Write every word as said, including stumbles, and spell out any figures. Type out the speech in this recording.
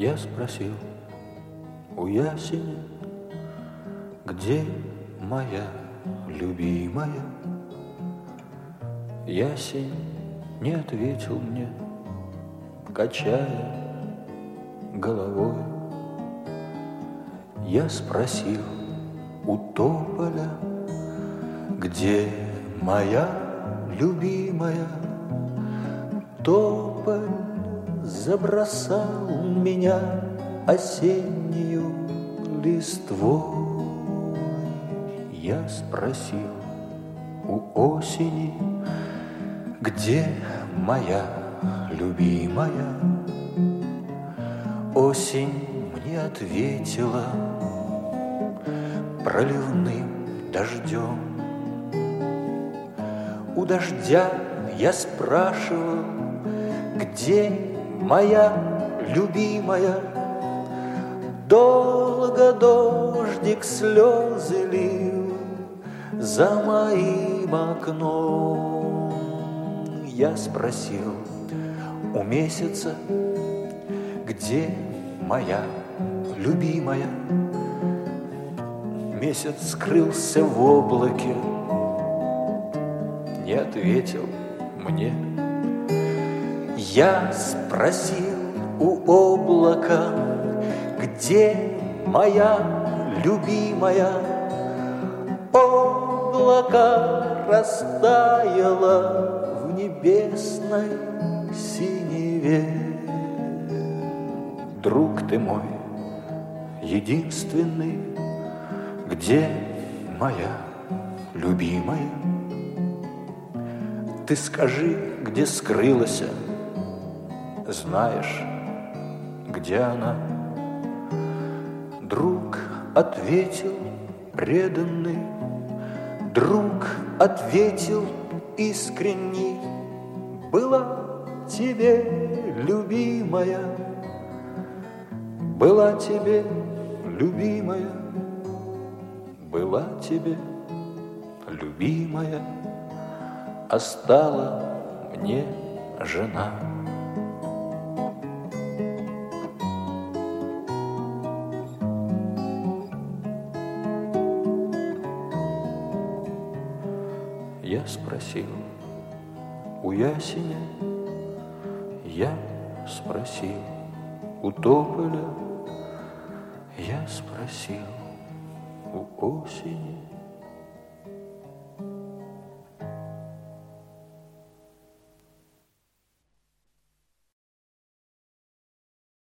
Я спросил у ясеня, где моя любимая? Ясень не ответил мне, качая головой. Я спросил у тополя, где моя любимая? Тополь забросал меня осеннюю листвой. Я спросил у осени, где моя любимая? Осень мне ответила проливным дождем. У дождя я спрашивал, где моя любимая? Долго дождик слезы лил за моим окном. Я спросил у месяца, где моя любимая? Месяц скрылся в облаке, не ответил мне. Я спросил у облака, где моя любимая? Облако растаяло в небесной синеве. Друг ты мой единственный, где моя любимая? Ты скажи, где скрылась, знаешь, где она? Друг ответил преданный, друг ответил искренний: была тебе любимая, была тебе любимая, была тебе любимая, а стала мне жена. Я спросил у ясеня, я спросил у тополя, я спросил у осени.